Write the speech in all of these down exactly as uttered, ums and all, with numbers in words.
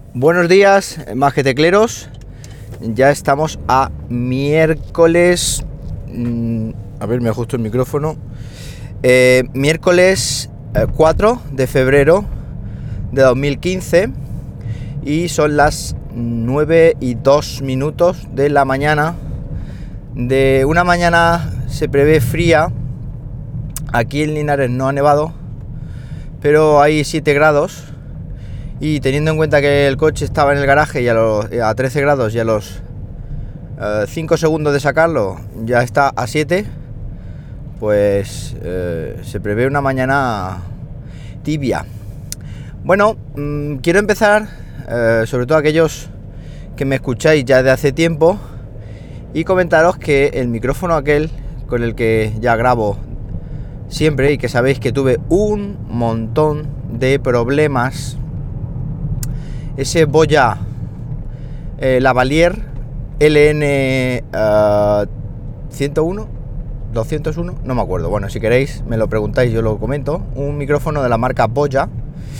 Buenos días, más que tecleros. Ya estamos a miércoles. Mmm, a ver, me ajusto el micrófono. Eh, miércoles eh, cuatro de febrero de dos mil quince. Y son las nueve y dos minutos de la mañana. De una mañana se prevé fría. Aquí en Linares no ha nevado, pero hay siete grados. Y teniendo en cuenta que el coche estaba en el garaje y a, los, a trece grados y a los eh, cinco segundos de sacarlo ya está a siete, pues eh, se prevé una mañana tibia. Bueno, mmm, quiero empezar, eh, sobre todo aquellos que me escucháis ya de hace tiempo, y comentaros que el micrófono aquel con el que ya grabo siempre, y que sabéis que tuve un montón de problemas, ese Boya eh, Lavalier L N uh, ciento uno, doscientos uno, no me acuerdo. Bueno, si queréis me lo preguntáis, yo lo comento. Un micrófono de la marca Boya.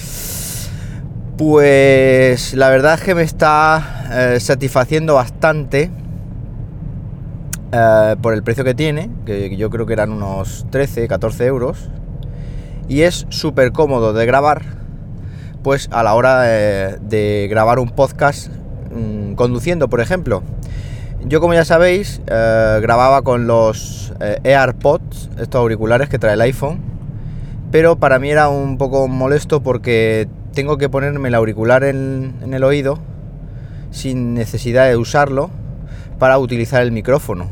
Pues la verdad es que me está eh, satisfaciendo bastante eh, por el precio que tiene, que yo creo que eran unos trece, catorce euros. Y es súper cómodo de grabar, pues a la hora eh, de grabar un podcast mmm, conduciendo, por ejemplo. Yo, como ya sabéis, eh, grababa con los eh, AirPods, estos auriculares que trae el iPhone, pero para mí era un poco molesto porque tengo que ponerme el auricular en, en el oído sin necesidad de usarlo para utilizar el micrófono.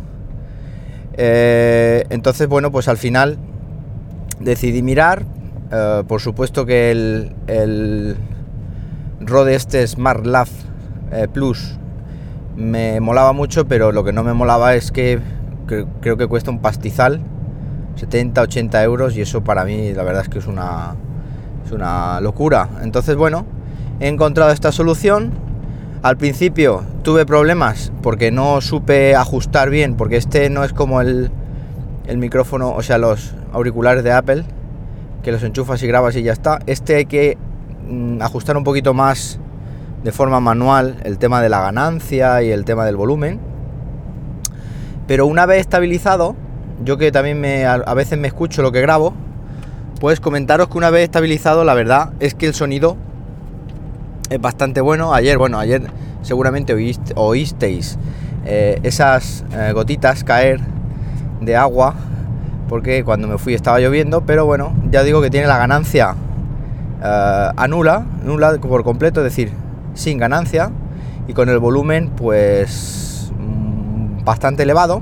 Eh, entonces, bueno, pues al final decidí mirar. Uh, por supuesto que el, el Rode este SmartLav eh, Plus me molaba mucho, pero lo que no me molaba es que cre- creo que cuesta un pastizal, setenta, ochenta euros, y eso para mí la verdad es que es una, es una locura. Entonces, bueno, he encontrado esta solución. Al principio tuve problemas porque no supe ajustar bien, porque este no es como el, el micrófono, o sea, los auriculares de Apple, que los enchufas y grabas y ya está. Este hay que mm, ajustar un poquito más de forma manual el tema de la ganancia y el tema del volumen. Pero una vez estabilizado, yo que también me, a, a veces me escucho lo que grabo, pues comentaros que una vez estabilizado, la verdad es que el sonido es bastante bueno. Ayer, bueno, ayer seguramente oíste, oísteis eh, esas eh, gotitas caer de agua, porque cuando me fui estaba lloviendo, pero bueno, ya digo que tiene la ganancia uh, anula, nula por completo, es decir, sin ganancia, y con el volumen pues mmm, bastante elevado,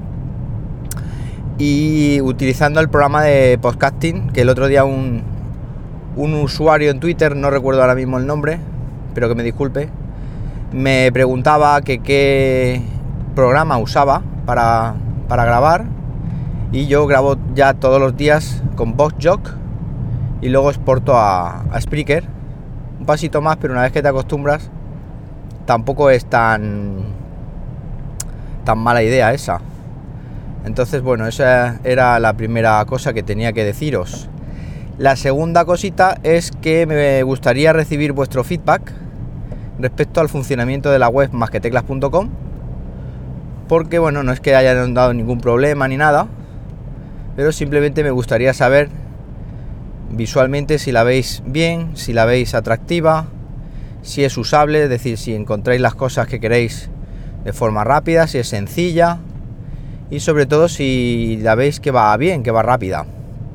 y utilizando el programa de podcasting, que el otro día un, un usuario en Twitter, no recuerdo ahora mismo el nombre, pero que me disculpe, me preguntaba que qué programa usaba para, para grabar. Y yo grabo ya todos los días con VoxJock y luego exporto a, a Spreaker. Un pasito más, pero una vez que te acostumbras, tampoco es tan, tan mala idea esa. Entonces, bueno, esa era la primera cosa que tenía que deciros. La segunda cosita es que me gustaría recibir vuestro feedback respecto al funcionamiento de la web más que teclas punto com, porque, bueno, no es que hayan dado ningún problema ni nada, pero simplemente me gustaría saber visualmente si la veis bien, si la veis atractiva, si es usable, es decir, si encontráis las cosas que queréis de forma rápida, si es sencilla, y sobre todo si la veis que va bien, que va rápida.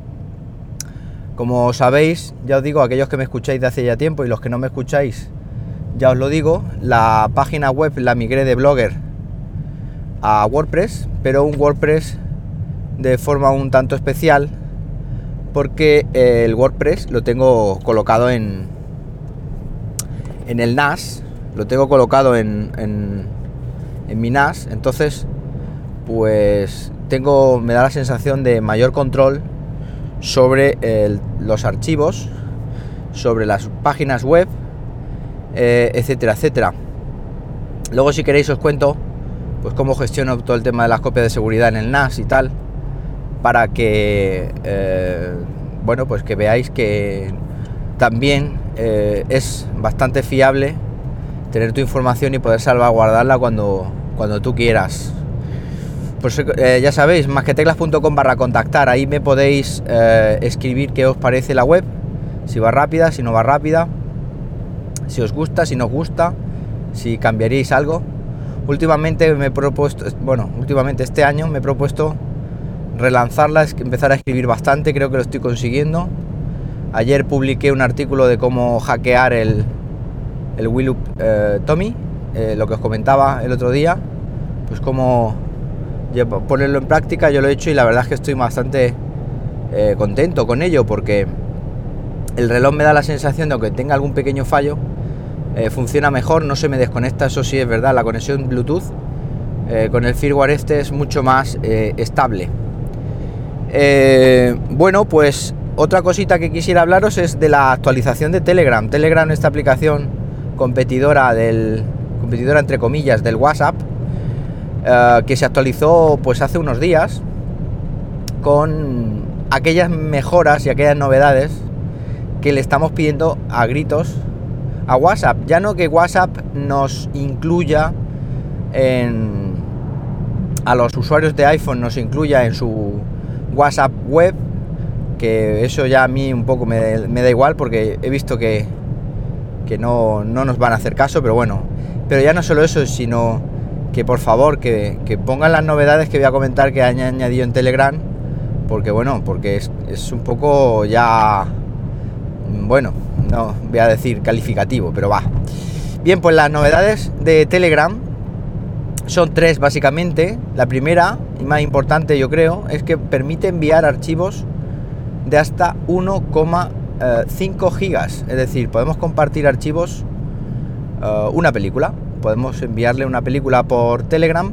Como sabéis, ya os digo, aquellos que me escucháis de hace ya tiempo y los que no me escucháis, ya os lo digo, la página web la migré de Blogger a WordPress, pero un WordPress de forma un tanto especial, porque el WordPress lo tengo colocado en en el N A S, lo tengo colocado en, en, en mi N A S, entonces pues tengo, me da la sensación de mayor control sobre el, los archivos, sobre las páginas web, eh, etcétera, etcétera. Luego, si queréis, os cuento pues cómo gestiono todo el tema de las copias de seguridad en el N A S y tal, para que eh, bueno, pues que veáis que también eh, es bastante fiable tener tu información y poder salvaguardarla cuando, cuando tú quieras. Pues eh, ya sabéis, masqueteclas punto com barra contactar, ahí me podéis eh, escribir qué os parece la web, si va rápida, si no va rápida, si os gusta, si no os gusta, si cambiaríais algo. Últimamente me he propuesto, bueno, últimamente este año me he propuesto relanzarla, empezar a escribir bastante, creo que lo estoy consiguiendo. Ayer publiqué un artículo de cómo hackear el, el Willoop eh, Tommy, eh, lo que os comentaba el otro día, pues cómo ponerlo en práctica. Yo lo he hecho y la verdad es que estoy bastante eh, contento con ello, porque el reloj me da la sensación de que tenga algún pequeño fallo, eh, funciona mejor, no se me desconecta, eso sí es verdad. La conexión Bluetooth eh, con el firmware este es mucho más eh, estable. Eh, bueno, pues otra cosita que quisiera hablaros es de la actualización de Telegram. Telegram, esta aplicación competidora del competidora entre comillas del WhatsApp, eh, que se actualizó pues hace unos días con aquellas mejoras y aquellas novedades que le estamos pidiendo a gritos a WhatsApp. Ya no que WhatsApp nos incluya en a los usuarios de iPhone, nos incluya en su WhatsApp web, que eso ya a mí un poco me, me da igual, porque he visto que, que no, no nos van a hacer caso, pero bueno. Pero ya no solo eso, sino que por favor que, que pongan las novedades que voy a comentar que han añadido en Telegram, porque bueno, porque es, es un poco ya, bueno, no voy a decir calificativo, pero va. Bien, pues las novedades de Telegram son tres básicamente. La primera y más importante, yo creo, es que permite enviar archivos de hasta uno coma cinco gigas, es decir, podemos compartir archivos, uh, una película, podemos enviarle una película por Telegram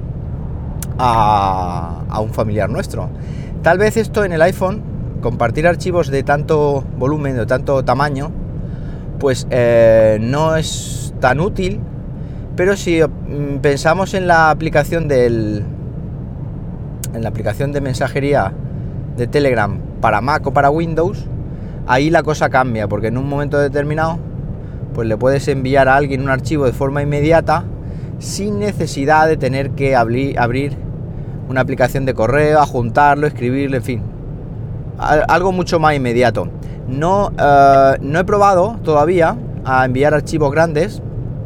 a, a un familiar nuestro. Tal vez esto en el iPhone, compartir archivos de tanto volumen, de tanto tamaño, pues eh, no es tan útil. Pero si mm, pensamos en la aplicación del en la aplicación de mensajería de Telegram para Mac o para Windows, ahí la cosa cambia, porque en un momento determinado pues le puedes enviar a alguien un archivo de forma inmediata sin necesidad de tener que abrir, abrir una aplicación de correo, adjuntarlo, escribirlo, en fin, algo mucho más inmediato. No, uh, no he probado todavía a enviar archivos grandes,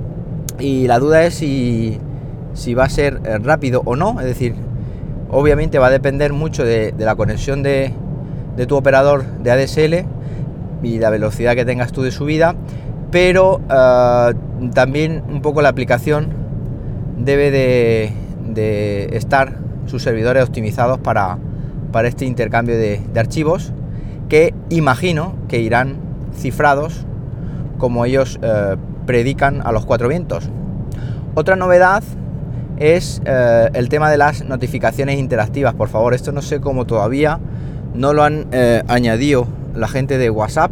y la duda es si, si va a ser rápido o no. Es decir, obviamente va a depender mucho de, de la conexión de, de tu operador de A D S L y la velocidad que tengas tú de subida, pero uh, también un poco la aplicación debe de, de estar sus servidores optimizados para, para este intercambio de, de archivos, que imagino que irán cifrados como ellos uh, predican a los cuatro vientos. Otra novedad es eh, el tema de las notificaciones interactivas. Por favor, esto no sé cómo todavía no lo han eh, añadido la gente de WhatsApp.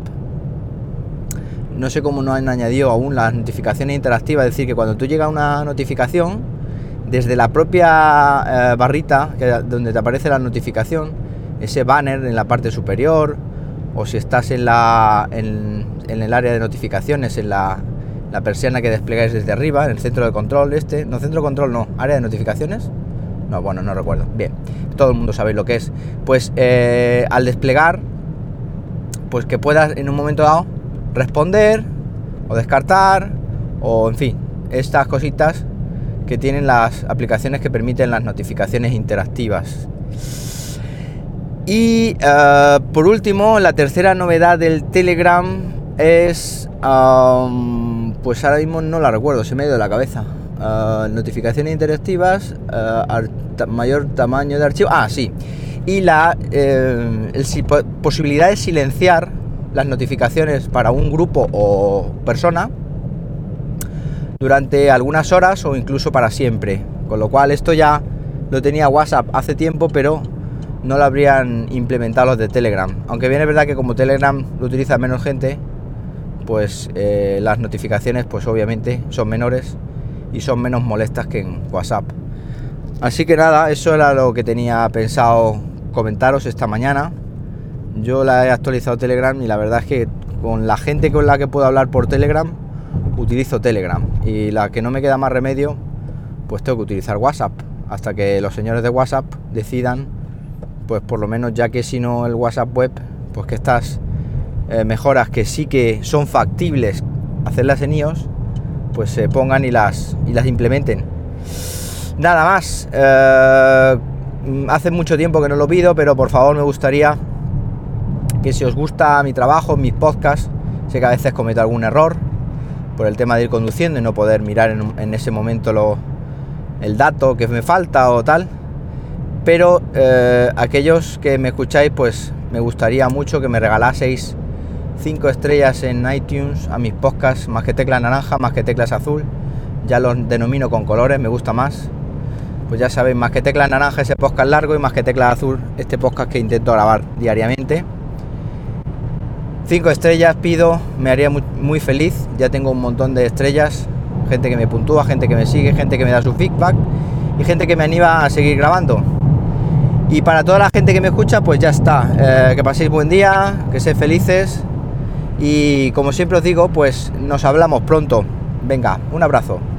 No sé cómo no han añadido aún las notificaciones interactivas. Es decir, que cuando tú llega una notificación, desde la propia eh, barrita que, donde te aparece la notificación, ese banner en la parte superior, o si estás en la en, en el área de notificaciones, en la la persiana que desplegáis desde arriba, en el centro de control este, no centro de control, no, área de notificaciones, no, bueno, no recuerdo, bien, todo el mundo sabe lo que es, pues eh, al desplegar, pues que puedas en un momento dado responder o descartar, o en fin, estas cositas que tienen las aplicaciones que permiten las notificaciones interactivas. Y uh, por último, la tercera novedad del Telegram es... Um, pues ahora mismo no la recuerdo, se me ha ido de la cabeza. Uh, notificaciones interactivas, uh, mayor tamaño de archivo. Ah, sí. Y la eh, el, posibilidad de silenciar las notificaciones para un grupo o persona durante algunas horas o incluso para siempre. Con lo cual esto ya lo tenía WhatsApp hace tiempo, pero no lo habrían implementado los de Telegram. Aunque bien es verdad que como Telegram lo utiliza menos gente, pues eh, las notificaciones pues obviamente son menores y son menos molestas que en WhatsApp. Así que nada, eso era lo que tenía pensado comentaros esta mañana. Yo la he actualizado Telegram y la verdad es que con la gente con la que puedo hablar por Telegram, utilizo Telegram, y la que no me queda más remedio, pues tengo que utilizar WhatsApp, hasta que los señores de WhatsApp decidan, pues por lo menos, ya que si no el WhatsApp web, pues que estas eh, mejoras que sí que son factibles hacerlas en iOS, pues se pongan y las, y las implementen. Nada más. Eh, hace mucho tiempo que no lo pido, pero por favor me gustaría que, si os gusta mi trabajo, mis podcasts, sé que a veces cometo algún error por el tema de ir conduciendo y no poder mirar en, en ese momento lo, el dato que me falta o tal, pero eh, aquellos que me escucháis, pues me gustaría mucho que me regalaseis cinco estrellas en iTunes a mis podcasts, Más que Teclas Naranja, Más que Teclas Azul, ya los denomino con colores, me gusta más. Pues ya sabéis, Más que Teclas Naranja, ese podcast largo, y Más que Teclas Azul, este podcast que intento grabar diariamente. Cinco estrellas pido, me haría muy, muy feliz. Ya tengo un montón de estrellas, gente que me puntúa, gente que me sigue, gente que me da su feedback y gente que me anima a seguir grabando. Y para toda la gente que me escucha, pues ya está. Eh, que paséis buen día, que seáis felices, y como siempre os digo, pues nos hablamos pronto. Venga, un abrazo.